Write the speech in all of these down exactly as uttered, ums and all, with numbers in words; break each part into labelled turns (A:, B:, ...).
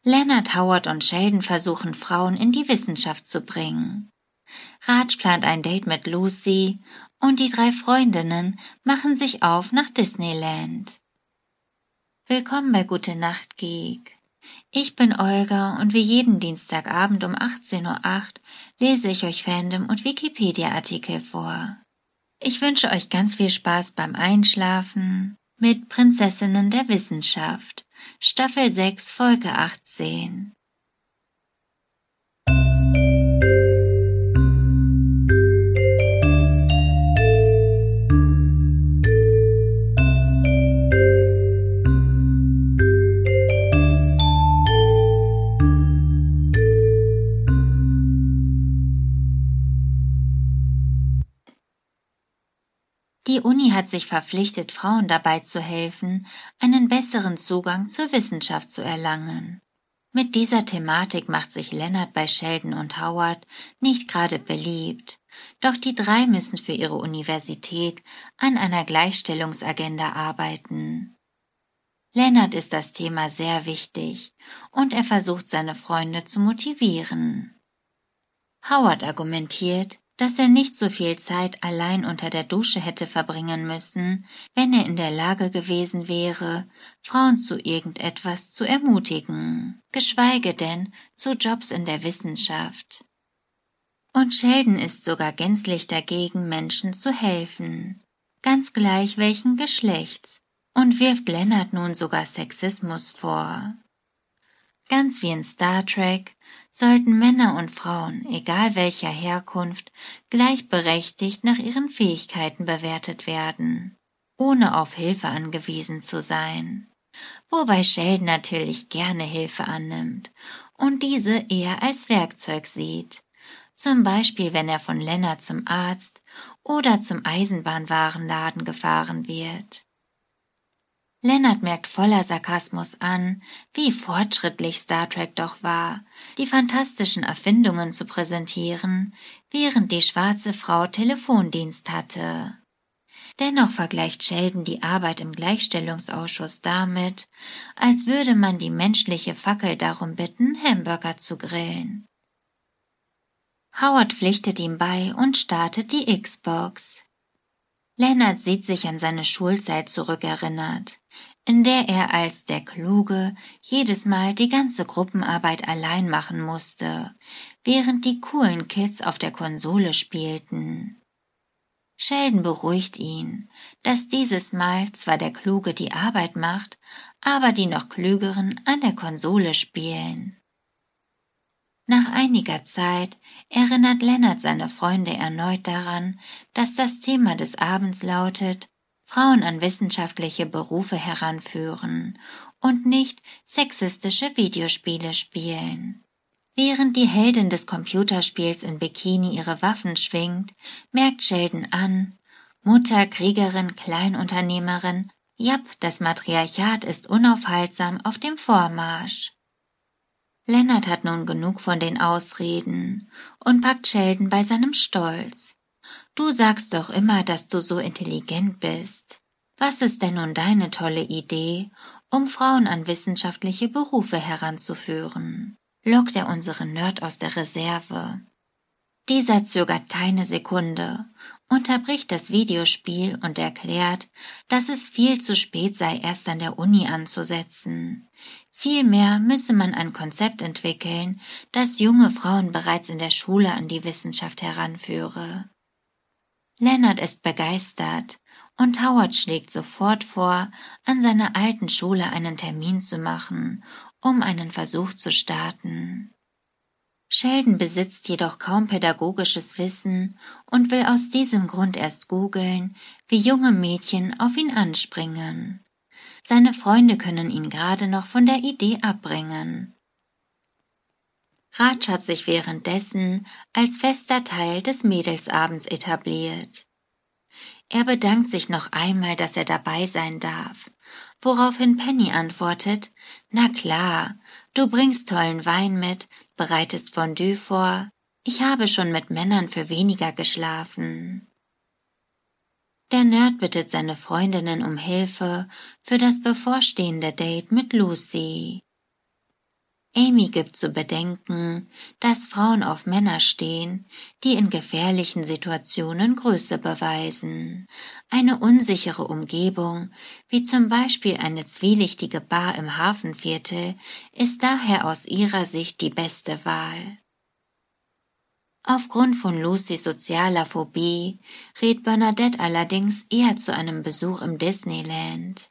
A: Leonard, Howard und Sheldon versuchen, Frauen in die Wissenschaft zu bringen. Raj plant ein Date mit Lucy und die drei Freundinnen machen sich auf nach Disneyland. Willkommen bei Gute Nacht Geek. Ich bin Olga und wie jeden Dienstagabend um achtzehn Uhr acht lese ich euch Fandom- und Wikipedia-Artikel vor. Ich wünsche euch ganz viel Spaß beim Einschlafen mit Prinzessinnen der Wissenschaft, Staffel sechs, Folge achtzehn. Die Uni hat sich verpflichtet, Frauen dabei zu helfen, einen besseren Zugang zur Wissenschaft zu erlangen. Mit dieser Thematik macht sich Leonard bei Sheldon und Howard nicht gerade beliebt, doch die drei müssen für ihre Universität an einer Gleichstellungsagenda arbeiten. Leonard ist das Thema sehr wichtig und er versucht, seine Freunde zu motivieren. Howard argumentiert, dass er nicht so viel Zeit allein unter der Dusche hätte verbringen müssen, wenn er in der Lage gewesen wäre, Frauen zu irgendetwas zu ermutigen, geschweige denn zu Jobs in der Wissenschaft. Und Sheldon ist sogar gänzlich dagegen, Menschen zu helfen, ganz gleich welchen Geschlechts, und wirft Leonard nun sogar Sexismus vor. Ganz wie in Star Trek sollten Männer und Frauen, egal welcher Herkunft, gleichberechtigt nach ihren Fähigkeiten bewertet werden, ohne auf Hilfe angewiesen zu sein. Wobei Sheldon natürlich gerne Hilfe annimmt und diese eher als Werkzeug sieht, zum Beispiel wenn er von Leonard zum Arzt oder zum Eisenbahnwarenladen gefahren wird. Leonard merkt voller Sarkasmus an, wie fortschrittlich Star Trek doch war, die fantastischen Erfindungen zu präsentieren, während die schwarze Frau Telefondienst hatte. Dennoch vergleicht Sheldon die Arbeit im Gleichstellungsausschuss damit, als würde man die menschliche Fackel darum bitten, Hamburger zu grillen. Howard pflichtet ihm bei und startet die Xbox. Leonard sieht sich an seine Schulzeit zurückerinnert, in der er als der Kluge jedes Mal die ganze Gruppenarbeit allein machen musste, während die coolen Kids auf der Konsole spielten. Sheldon beruhigt ihn, dass dieses Mal zwar der Kluge die Arbeit macht, aber die noch Klügeren an der Konsole spielen. Nach einiger Zeit erinnert Leonard seine Freunde erneut daran, dass das Thema des Abends lautet, Frauen an wissenschaftliche Berufe heranführen und nicht sexistische Videospiele spielen. Während die Heldin des Computerspiels in Bikini ihre Waffen schwingt, merkt Sheldon an, Mutter, Kriegerin, Kleinunternehmerin, japp, das Matriarchat ist unaufhaltsam auf dem Vormarsch. Leonard hat nun genug von den Ausreden und packt Sheldon bei seinem Stolz. Du sagst doch immer, dass du so intelligent bist. Was ist denn nun deine tolle Idee, um Frauen an wissenschaftliche Berufe heranzuführen? Lockt er unseren Nerd aus der Reserve. Dieser zögert keine Sekunde, unterbricht das Videospiel und erklärt, dass es viel zu spät sei, erst an der Uni anzusetzen. Vielmehr müsse man ein Konzept entwickeln, das junge Frauen bereits in der Schule an die Wissenschaft heranführe. Leonard ist begeistert und Howard schlägt sofort vor, an seiner alten Schule einen Termin zu machen, um einen Versuch zu starten. Sheldon besitzt jedoch kaum pädagogisches Wissen und will aus diesem Grund erst googeln, wie junge Mädchen auf ihn anspringen. Seine Freunde können ihn gerade noch von der Idee abbringen. Raj hat sich währenddessen als fester Teil des Mädelsabends etabliert. Er bedankt sich noch einmal, dass er dabei sein darf, woraufhin Penny antwortet, na klar, du bringst tollen Wein mit, bereitest Fondue vor, ich habe schon mit Männern für weniger geschlafen. Der Nerd bittet seine Freundinnen um Hilfe für das bevorstehende Date mit Lucy. Amy gibt zu bedenken, dass Frauen auf Männer stehen, die in gefährlichen Situationen Größe beweisen. Eine unsichere Umgebung, wie zum Beispiel eine zwielichtige Bar im Hafenviertel, ist daher aus ihrer Sicht die beste Wahl. Aufgrund von Lucys sozialer Phobie rät Bernadette allerdings eher zu einem Besuch im Disneyland.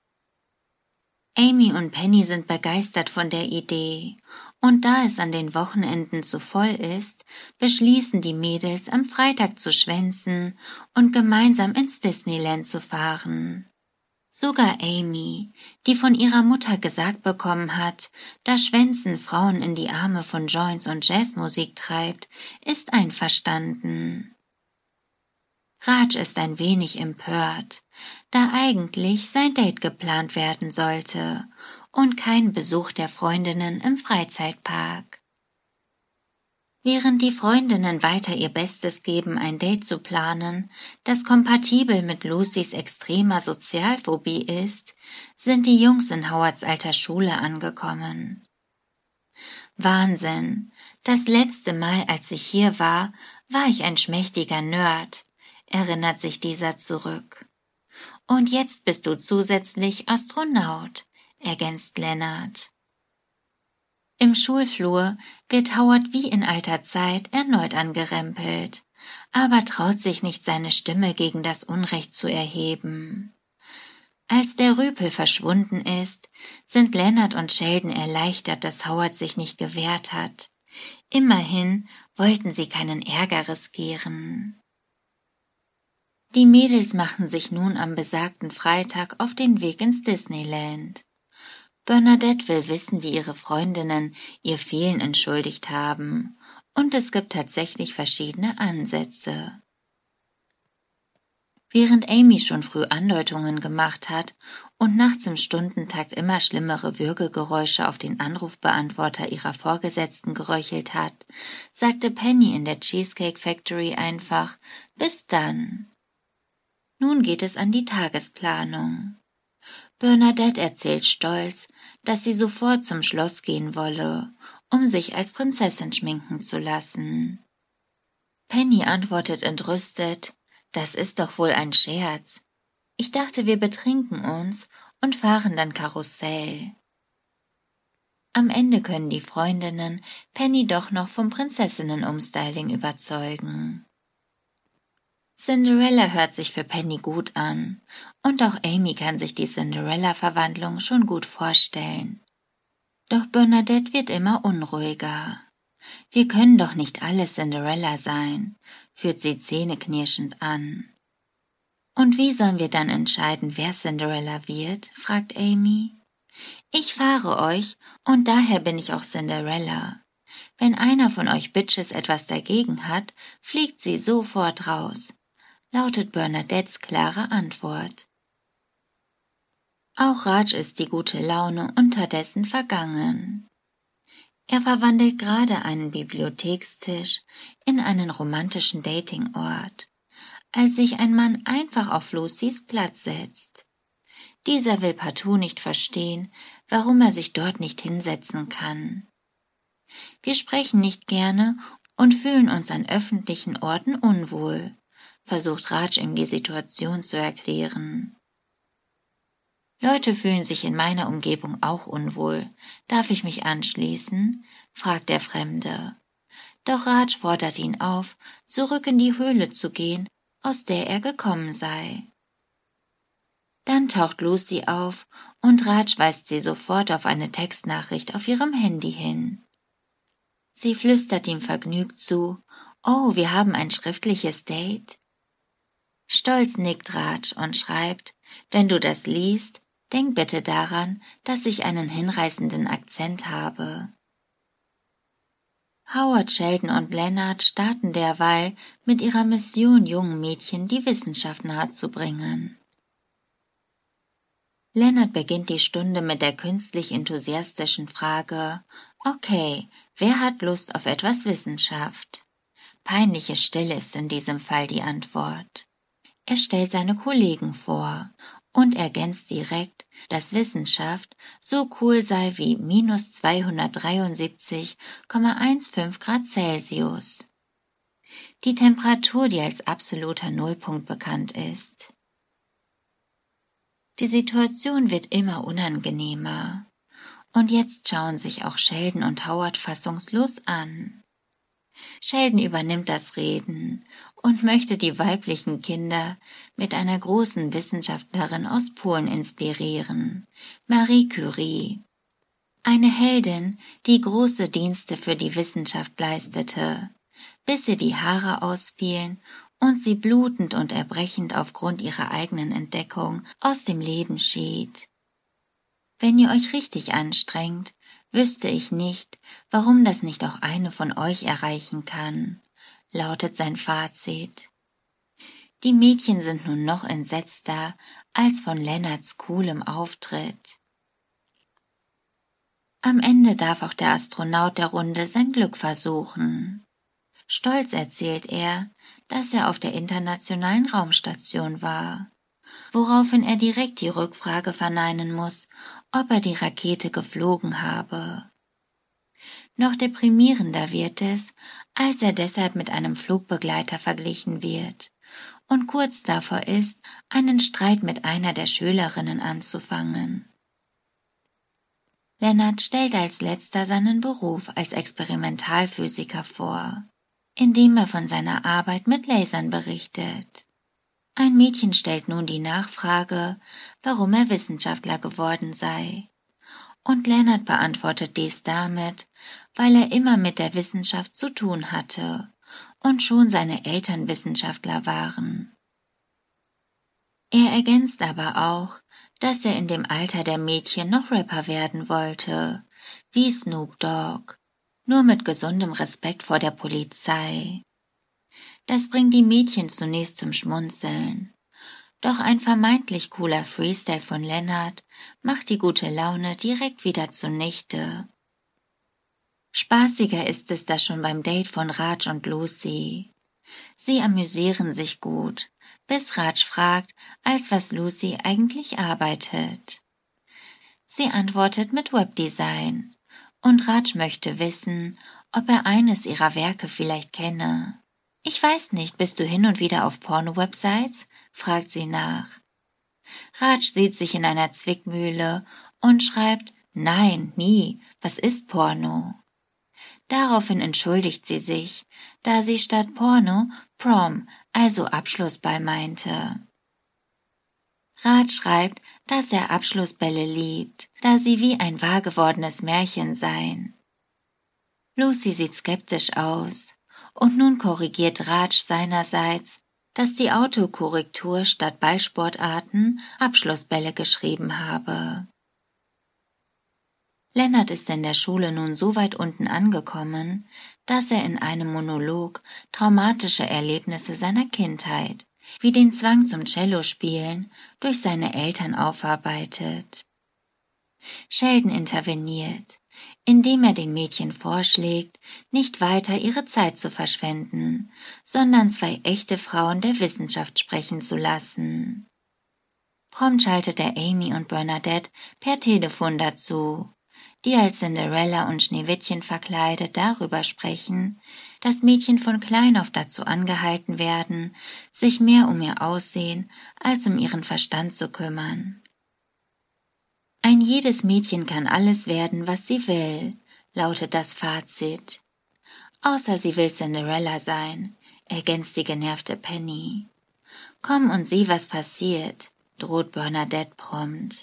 A: Amy und Penny sind begeistert von der Idee, und da es an den Wochenenden zu voll ist, beschließen die Mädels am Freitag zu schwänzen und gemeinsam ins Disneyland zu fahren. Sogar Amy, die von ihrer Mutter gesagt bekommen hat, dass Schwänzen Frauen in die Arme von Joints und Jazzmusik treibt, ist einverstanden. Raj ist ein wenig empört, da eigentlich sein Date geplant werden sollte und kein Besuch der Freundinnen im Freizeitpark. Während die Freundinnen weiter ihr Bestes geben, ein Date zu planen, das kompatibel mit Lucys extremer Sozialphobie ist, sind die Jungs in Howards alter Schule angekommen. Wahnsinn! Das letzte Mal, als ich hier war, war ich ein schmächtiger Nerd, erinnert sich dieser zurück. Und jetzt bist du zusätzlich Astronaut, ergänzt Leonard. Im Schulflur wird Howard wie in alter Zeit erneut angerempelt, aber traut sich nicht, seine Stimme gegen das Unrecht zu erheben. Als der Rüpel verschwunden ist, sind Leonard und Sheldon erleichtert, dass Howard sich nicht gewehrt hat. Immerhin wollten sie keinen Ärger riskieren. Die Mädels machen sich nun am besagten Freitag auf den Weg ins Disneyland. Bernadette will wissen, wie ihre Freundinnen ihr Fehlen entschuldigt haben, und es gibt tatsächlich verschiedene Ansätze. Während Amy schon früh Andeutungen gemacht hat und nachts im Stundentakt immer schlimmere Würgegeräusche auf den Anrufbeantworter ihrer Vorgesetzten geröchelt hat, sagte Penny in der Cheesecake Factory einfach „Bis dann". Nun geht es an die Tagesplanung. Bernadette erzählt stolz, dass sie sofort zum Schloss gehen wolle, um sich als Prinzessin schminken zu lassen. Penny antwortet entrüstet: „Das ist doch wohl ein Scherz. Ich dachte, wir betrinken uns und fahren dann Karussell." Am Ende können die Freundinnen Penny doch noch vom Prinzessinnen-Umstyling überzeugen. Cinderella hört sich für Penny gut an, und auch Amy kann sich die Cinderella-Verwandlung schon gut vorstellen. Doch Bernadette wird immer unruhiger. „Wir können doch nicht alle Cinderella sein", führt sie zähneknirschend an. „Und wie sollen wir dann entscheiden, wer Cinderella wird?", fragt Amy. „Ich fahre euch, und daher bin ich auch Cinderella. Wenn einer von euch Bitches etwas dagegen hat, fliegt sie sofort raus", lautet Bernadettes klare Antwort. Auch Raj ist die gute Laune unterdessen vergangen. Er verwandelt gerade einen Bibliothekstisch in einen romantischen Datingort, als sich ein Mann einfach auf Lucys Platz setzt. Dieser will partout nicht verstehen, warum er sich dort nicht hinsetzen kann. „Wir sprechen nicht gerne und fühlen uns an öffentlichen Orten unwohl", versucht Raj ihm die Situation zu erklären. „Leute fühlen sich in meiner Umgebung auch unwohl. Darf ich mich anschließen?", fragt der Fremde. Doch Raj fordert ihn auf, zurück in die Höhle zu gehen, aus der er gekommen sei. Dann taucht Lucy auf und Raj weist sie sofort auf eine Textnachricht auf ihrem Handy hin. Sie flüstert ihm vergnügt zu: „Oh, wir haben ein schriftliches Date?" Stolz nickt Raj und schreibt: „Wenn du das liest, denk bitte daran, dass ich einen hinreißenden Akzent habe." Howard, Sheldon und Leonard starten derweil mit ihrer Mission, jungen Mädchen die Wissenschaft nahezubringen. Leonard beginnt die Stunde mit der künstlich enthusiastischen Frage: „Okay, wer hat Lust auf etwas Wissenschaft?" Peinliche Stille ist in diesem Fall die Antwort. Er stellt seine Kollegen vor und ergänzt direkt: dass Wissenschaft so cool sei wie minus zweihundertdreiundsiebzig Komma fünfzehn Grad Celsius. Die Temperatur, die als absoluter Nullpunkt bekannt ist. Die Situation wird immer unangenehmer. Und jetzt schauen sich auch Sheldon und Howard fassungslos an. Sheldon übernimmt das Reden und möchte die weiblichen Kinder mit einer großen Wissenschaftlerin aus Polen inspirieren, Marie Curie. Eine Heldin, die große Dienste für die Wissenschaft leistete, bis ihr die Haare ausfielen und sie blutend und erbrechend aufgrund ihrer eigenen Entdeckung aus dem Leben schied. Wenn ihr euch richtig anstrengt, wüsste ich nicht, warum das nicht auch eine von euch erreichen kann, lautet sein Fazit. Die Mädchen sind nun noch entsetzter als von Leonards coolem Auftritt. Am Ende darf auch der Astronaut der Runde sein Glück versuchen. Stolz erzählt er, dass er auf der internationalen Raumstation war, woraufhin er direkt die Rückfrage verneinen muss, ob er die Rakete geflogen habe. Noch deprimierender wird es, als er deshalb mit einem Flugbegleiter verglichen wird und kurz davor ist, einen Streit mit einer der Schülerinnen anzufangen. Leonard stellt als letzter seinen Beruf als Experimentalphysiker vor, indem er von seiner Arbeit mit Lasern berichtet. Ein Mädchen stellt nun die Nachfrage, warum er Wissenschaftler geworden sei. Und Leonard beantwortet dies damit, weil er immer mit der Wissenschaft zu tun hatte und schon seine Eltern Wissenschaftler waren. Er ergänzt aber auch, dass er in dem Alter der Mädchen noch Rapper werden wollte, wie Snoop Dogg, nur mit gesundem Respekt vor der Polizei. Das bringt die Mädchen zunächst zum Schmunzeln. Doch ein vermeintlich cooler Freestyle von Leonard macht die gute Laune direkt wieder zunichte. Spaßiger ist es da schon beim Date von Raj und Lucy. Sie amüsieren sich gut, bis Raj fragt, als was Lucy eigentlich arbeitet. Sie antwortet mit Webdesign und Raj möchte wissen, ob er eines ihrer Werke vielleicht kenne. »Ich weiß nicht, bist du hin und wieder auf Porno-Websites?« fragt sie nach. Raj sieht sich in einer Zwickmühle und schreibt, »Nein, nie, was ist Porno?« Daraufhin entschuldigt sie sich, da sie statt Porno Prom, also Abschlussball meinte. Raj schreibt, dass er Abschlussbälle liebt, da sie wie ein wahr gewordenes Märchen seien. Lucy sieht skeptisch aus. Und nun korrigiert Raj seinerseits, dass die Autokorrektur statt Ballsportarten Abschlussbälle geschrieben habe. Leonard ist in der Schule nun so weit unten angekommen, dass er in einem Monolog traumatische Erlebnisse seiner Kindheit, wie den Zwang zum Cellospielen, durch seine Eltern aufarbeitet. Sheldon interveniert, indem er den Mädchen vorschlägt, nicht weiter ihre Zeit zu verschwenden, sondern zwei echte Frauen der Wissenschaft sprechen zu lassen. Prompt schaltet er Amy und Bernadette per Telefon dazu, die als Cinderella und Schneewittchen verkleidet darüber sprechen, dass Mädchen von klein auf dazu angehalten werden, sich mehr um ihr Aussehen als um ihren Verstand zu kümmern. Ein jedes Mädchen kann alles werden, was sie will, lautet das Fazit. Außer sie will Cinderella sein, ergänzt die genervte Penny. Komm und sieh, was passiert, droht Bernadette prompt.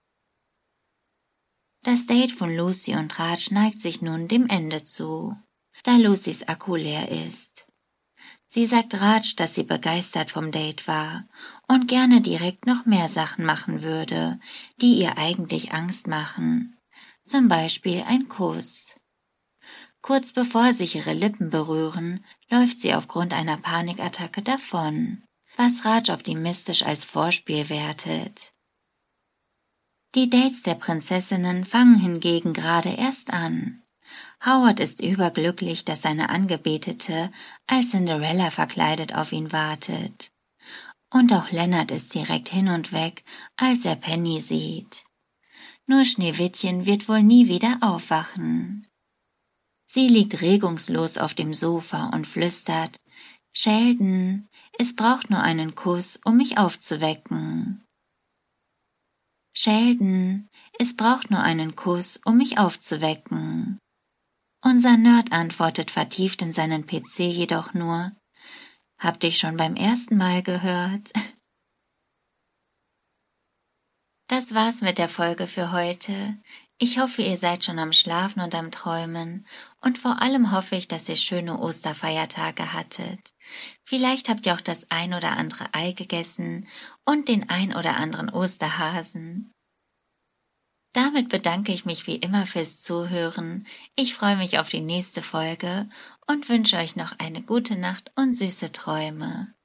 A: Das Date von Lucy und Raj neigt sich nun dem Ende zu, da Lucys Akku leer ist. Sie sagt Raj, dass sie begeistert vom Date war und gerne direkt noch mehr Sachen machen würde, die ihr eigentlich Angst machen, zum Beispiel ein Kuss. Kurz bevor sich ihre Lippen berühren, läuft sie aufgrund einer Panikattacke davon, was Raj optimistisch als Vorspiel wertet. Die Dates der Prinzessinnen fangen hingegen gerade erst an. Howard ist überglücklich, dass seine Angebetete als Cinderella verkleidet auf ihn wartet. Und auch Lennart ist direkt hin und weg, als er Penny sieht. Nur Schneewittchen wird wohl nie wieder aufwachen. Sie liegt regungslos auf dem Sofa und flüstert: »Sheldon, es braucht nur einen Kuss, um mich aufzuwecken. Sheldon, es braucht nur einen Kuss, um mich aufzuwecken.« Unser Nerd antwortet vertieft in seinen P C jedoch nur: »Hab dich schon beim ersten Mal gehört.« Das war's mit der Folge für heute. Ich hoffe, ihr seid schon am Schlafen und am Träumen und vor allem hoffe ich, dass ihr schöne Osterfeiertage hattet. Vielleicht habt ihr auch das ein oder andere Ei gegessen und den ein oder anderen Osterhasen. Damit bedanke ich mich wie immer fürs Zuhören. Ich freue mich auf die nächste Folge und wünsche euch noch eine gute Nacht und süße Träume.